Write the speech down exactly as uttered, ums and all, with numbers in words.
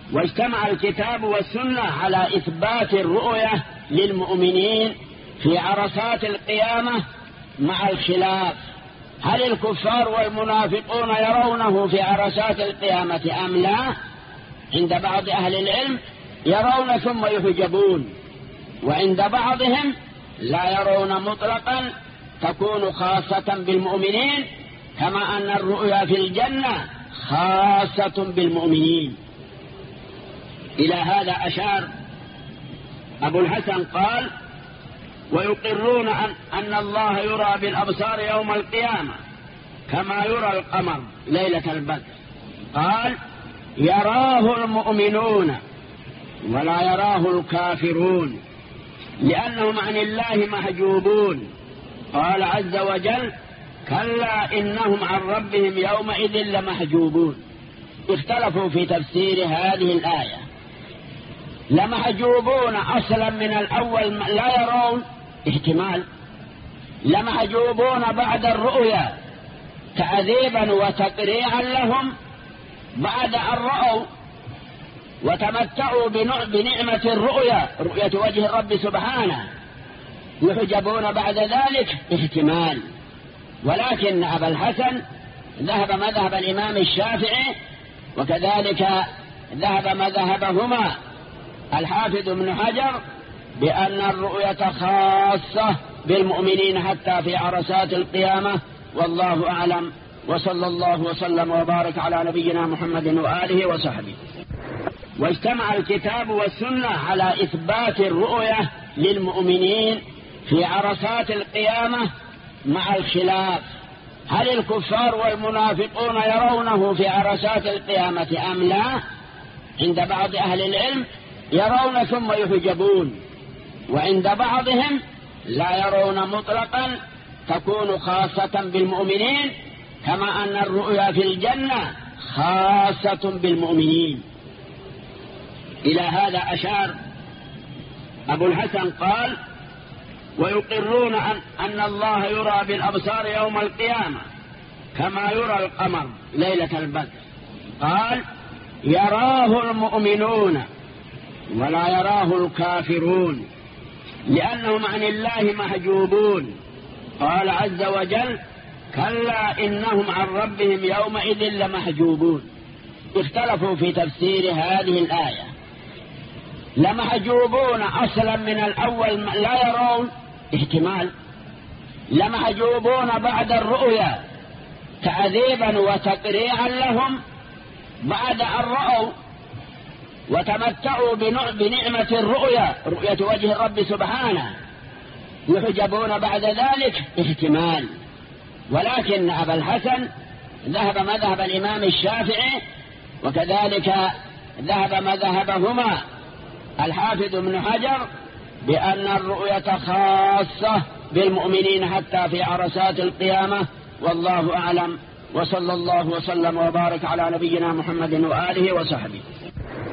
واجتمع الكتاب والسنة على إثبات الرؤية للمؤمنين في عرصات القيامة مع الخلاف، هل الكفار والمنافقون يرونه في عرصات القيامة أم لا؟ عند بعض أهل العلم يرون ثم يحجبون، وعند بعضهم لا يرون مطلقا، تكون خاصة بالمؤمنين، كما أن الرؤيا في الجنة خاصة بالمؤمنين. إلى هذا أشار أبو الحسن قال: ويقرون أن, أن الله يرى بالأبصار يوم القيامة كما يرى القمر ليلة البدر. قال: يراه المؤمنون ولا يراه الكافرون لأنهم عن الله محجوبون. قال عز وجل: كلا إنهم عن ربهم يومئذ لمحجوبون. اختلفوا في تفسير هذه الآية. لمحجوبون أصلا من الأول لا يرون، احتمال. لمحجوبون بعد الرؤيا تعذيبا وتقريعا لهم بعد أن رأوا وتمتعوا بنعمة الرؤيا، رؤية وجه الرب سبحانه، يحجبون بعد ذلك، احتمال. ولكن أبا الحسن ذهب مذهب الإمام الشافعي، وكذلك ذهب مذهبهما الحافظ ابن حجر، بأن الرؤية خاصة بالمؤمنين حتى في عرصات القيامة، والله أعلم. وصلى الله وسلم وبارك على نبينا محمد وآله وصحبه. واجتمع الكتاب والسنة على إثبات الرؤية للمؤمنين في عرصات القيامة مع الخلاف، هل الكفار والمنافقون يرونه في عرصات القيامة أم لا؟ عند بعض أهل العلم يرون ثم يحجبون، وعند بعضهم لا يرون مطلقا، تكون خاصة بالمؤمنين، كما أن الرؤيا في الجنة خاصة بالمؤمنين. إلى هذا أشار أبو الحسن قال: ويقرون أن, أن الله يرى بالأبصار يوم القيامة كما يرى القمر ليلة البدر. قال: يراه المؤمنون ولا يراه الكافرون لأنهم عن الله محجوبون. قال عز وجل: كلا إنهم عن ربهم يومئذ لمحجوبون. اختلفوا في تفسير هذه الآية. لمحجوبون أصلا من الأول لا يرون، احتمال. لمحجوبون بعد الرؤيا تعذيبا وتقريعا لهم بعد أن رأوا وتمتعوا بنعمة الرؤيا، رؤية وجه الرب سبحانه، يحجبون بعد ذلك، احتمال. ولكن أبا الحسن ذهب مذهب الإمام الشافعي، وكذلك ذهب مذهبهما الحافظ ابن حجر، بأن الرؤية خاصة بالمؤمنين حتى في عرصات القيامة، والله أعلم. وصلى الله وسلم وبارك على نبينا محمد وآله وصحبه.